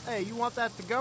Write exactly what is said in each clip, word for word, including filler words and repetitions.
Hey, you want that to go?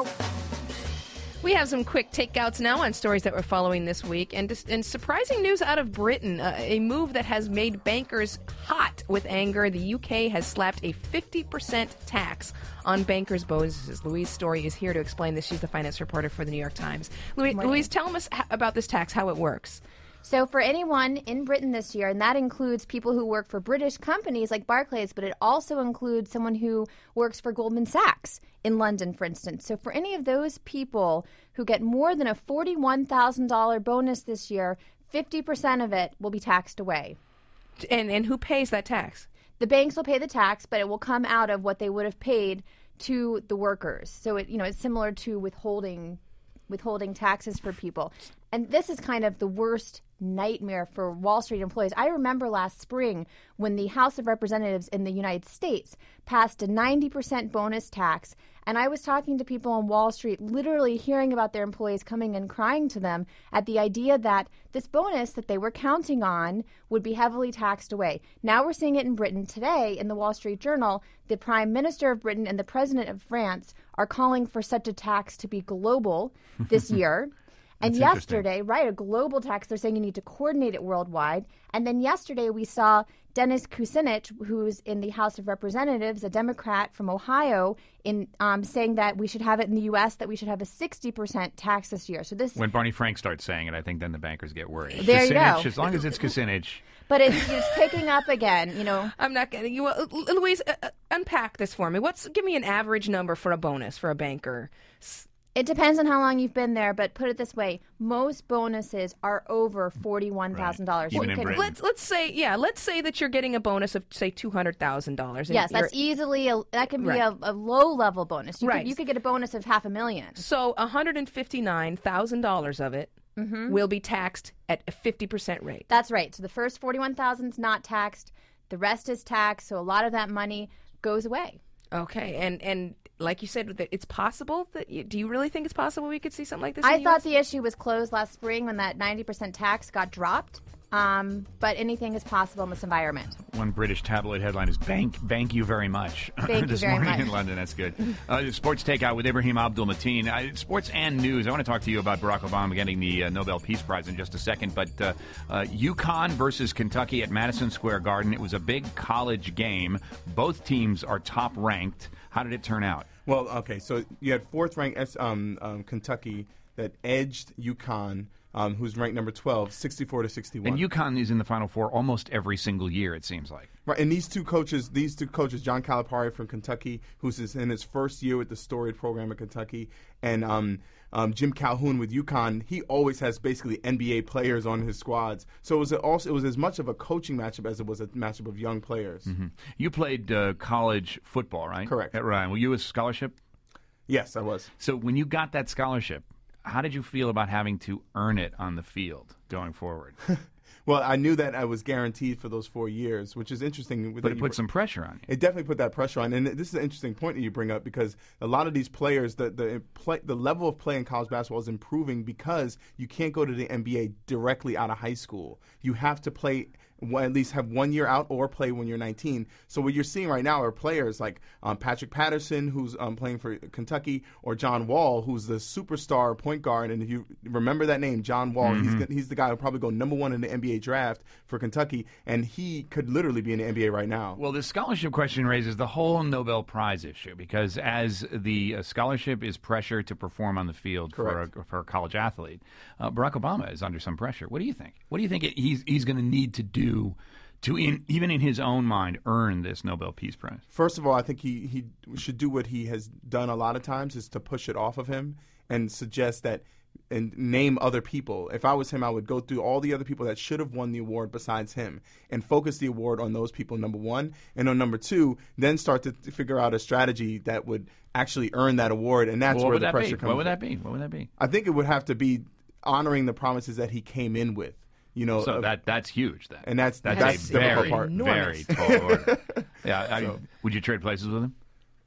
We have some quick takeouts now on stories that we're following this week. And, and surprising news out of Britain, uh, a move that has made bankers hot with anger. The U K has slapped a fifty percent tax on bankers' bonuses. Louise Story is here to explain this. She's the finance reporter for the New York Times. Louise, Louise tell us ha- about this tax, how it works. So for anyone in Britain this year, and that includes people who work for British companies like Barclays, but it also includes someone who works for Goldman Sachs in London, for instance. So for any of those people who get more than a forty-one thousand dollars bonus this year, fifty percent of it will be taxed away. And and who pays that tax? The banks will pay the tax, but it will come out of what they would have paid to the workers. So it you know it's similar to withholding withholding taxes for people. And this is kind of the worst nightmare for Wall Street employees. I remember last spring when the House of Representatives in the United States passed a ninety percent bonus tax, and I was talking to people on Wall Street, literally hearing about their employees coming and crying to them at the idea that this bonus that they were counting on would be heavily taxed away. Now we're seeing it in Britain today. In the Wall Street Journal, the Prime Minister of Britain and the President of France are calling for such a tax to be global this year. And That's yesterday, right, a global tax, they're saying you need to coordinate it worldwide. And then yesterday we saw Dennis Kucinich, who's in the House of Representatives, a Democrat from Ohio, in um, saying that we should have it in the U S, that we should have a sixty percent tax this year. So this, When Barney Frank starts saying it, I think then the bankers get worried. There you Kucinich, go. As long as it's Kucinich. But it's, it's picking up again, you know. I'm not getting you. Uh, Louise, uh, uh, unpack this for me. What's Give me an average number for a bonus for a banker. It depends on how long you've been there, but put it this way: most bonuses are over forty-one thousand dollars. Right. Even in Britain. Let's let's say yeah, let's say that you're getting a bonus of say two hundred thousand dollars. Yes, that's easily a, that can be Right. a, a low level bonus. You Right. could, you could get a bonus of half a million. So one hundred fifty nine thousand dollars of it Mm-hmm. will be taxed at a fifty percent rate. That's right. So the first forty-one thousand is not taxed. The rest is taxed. So a lot of that money goes away. Okay, and and like you said, that it's possible that you, do you really think it's possible we could see something like this? in I the U thought S? the issue was closed last spring when that ninety percent tax got dropped. Um, but anything is possible in this environment. One British tabloid headline is "Bank, bank you very much." Thank this you very morning much. in London. That's good. Uh, sports takeout with Ibrahim Abdul-Mateen. Uh, sports and news. I want to talk to you about Barack Obama getting the uh, Nobel Peace Prize in just a second. But uh, uh, UConn versus Kentucky at Madison Square Garden. It was a big college game. Both teams are top ranked. How did it turn out? Well, okay, so you had fourth-ranked um, um, Kentucky that edged UConn, um, who's ranked number twelve, sixty-four to sixty-one. And UConn is in the Final Four almost every single year, it seems like. Right, and these two coaches, these two coaches, John Calipari from Kentucky, who's in his first year with the storied program at Kentucky, and um, um, Jim Calhoun with UConn, he always has basically N B A players on his squads. So it was also it was as much of a coaching matchup as it was a matchup of young players. Mm-hmm. You played uh, college football, right? Correct. At Ryan. Were you a scholarship? Yes, I was. So when you got that scholarship, how did you feel about having to earn it on the field going forward? Well, I knew that I was guaranteed for those four years, which is interesting. But it put some pressure on you. It definitely put that pressure on. And this is an interesting point that you bring up because a lot of these players, the the, play, the level of play in college basketball is improving because you can't go to the N B A directly out of high school. You have to play well, at least have one year out or play when you're nineteen. So what you're seeing right now are players like um, Patrick Patterson, who's um, playing for Kentucky, or John Wall, who's the superstar point guard. And if you remember that name, John Wall, Mm-hmm. he's he's the guy who'll probably go number one in the N B A draft for Kentucky, and he could literally be in the N B A right now. Well, this scholarship question raises the whole Nobel Prize issue because as the uh, scholarship is pressure to perform on the field for a, for a college athlete, uh, Barack Obama is under some pressure. What do you think? What do you think it, he's he's going to need to do to, in, even in his own mind, earn this Nobel Peace Prize? First of all, I think he, he should do what he has done a lot of times, is to push it off of him and suggest that and name other people. If I was him, I would go through all the other people that should have won the award besides him and focus the award on those people, number one. And on number two, then start to figure out a strategy that would actually earn that award. And that's Well, what where would the that pressure be? comes What would from. that be? What would that be? I think it would have to be honoring the promises that he came in with. You know, So uh, that that's huge. Then and that's that's, that's a the very difficult part. very tall order. Yeah, I, So- would you trade places with him?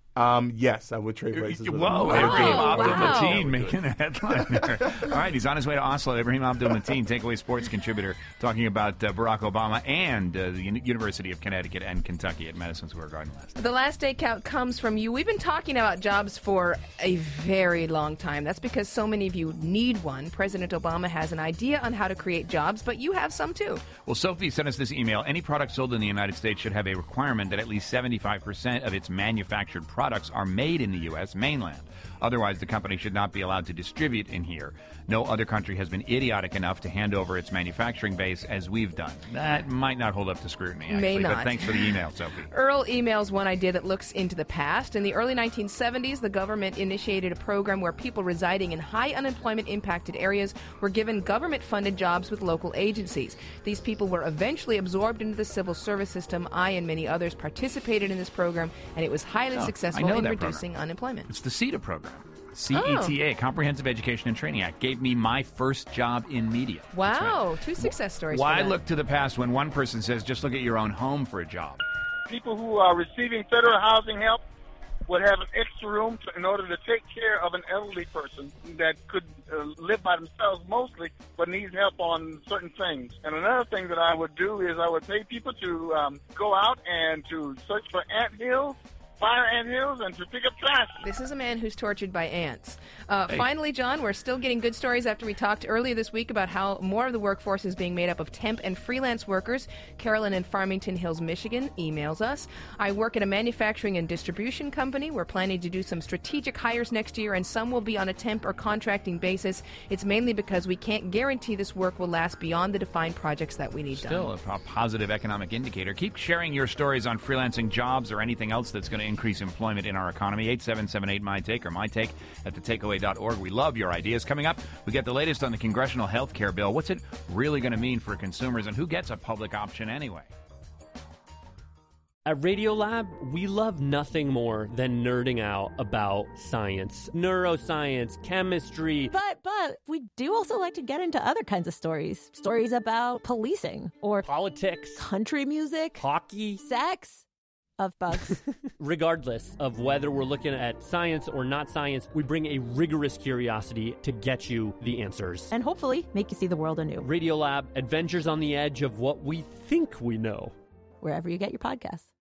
Um, yes, I would trade places with Whoa, him. Ibrahim Wow. Abdul Wow. Mateen making a headline there. All right, he's on his way to Oslo. Ibrahim Abdul Mateen, Takeaway Sports contributor, talking about uh, Barack Obama and uh, the Uni- University of Connecticut and Kentucky at Madison Square Garden last night. The last day count comes from you. We've been talking about jobs for a very long time. That's because so many of you need one. President Obama has an idea on how to create jobs, but you have some too. Well, Sophie sent us this email. Any product sold in the United States should have a requirement that at least seventy-five percent of its manufactured products are made in the U S mainland. Otherwise, the company should not be allowed to distribute in here. No other country has been idiotic enough to hand over its manufacturing base as we've done. That might not hold up to scrutiny, actually. May But not. thanks for the email, Sophie. Earl emails one idea that looks into the past. In the early nineteen seventies, the government initiated a program where people residing in high unemployment impacted areas were given government-funded jobs with local agencies. These people were eventually absorbed into the civil service system. I and many others participated in this program, and it was highly Oh, successful I know in that reducing program. unemployment. It's the CETA program. C E T A, Comprehensive Education and Training Act, gave me my first job in media. That's right. Wow, two success stories. Why for that. look to the past when one person says, just look at your own home for a job? People who are receiving federal housing help would have an extra room to, in order to take care of an elderly person that could uh, live by themselves mostly, but needs help on certain things. And another thing that I would do is I would pay people to um, go out and to search for anthills, fire anthills, and to pick up trash. This is a man who's tortured by ants. Uh, Hey. Finally, John, we're still getting good stories after we talked earlier this week about how more of the workforce is being made up of temp and freelance workers. Carolyn in Farmington Hills, Michigan, emails us. I work at a manufacturing and distribution company. We're planning to do some strategic hires next year, and some will be on a temp or contracting basis. It's mainly because we can't guarantee this work will last beyond the defined projects that we need Still done. a, a positive economic indicator. Keep sharing your stories on freelancing jobs or anything else that's going to increase employment in our economy. eight seven seven eight my take or my take at the takeaway dot org. We love your ideas. Coming up, we get the latest on the congressional health care bill. What's it really going to mean for consumers, and who gets a public option anyway? At Radiolab, we love nothing more than nerding out about science, neuroscience, chemistry. But, but, we do also like to get into other kinds of stories. Stories about policing or Politics, country music, hockey. sex, of bugs. Regardless of whether we're looking at science or not science, we bring a rigorous curiosity to get you the answers. And hopefully make you see the world anew. Radiolab, adventures on the edge of what we think we know. Wherever you get your podcasts.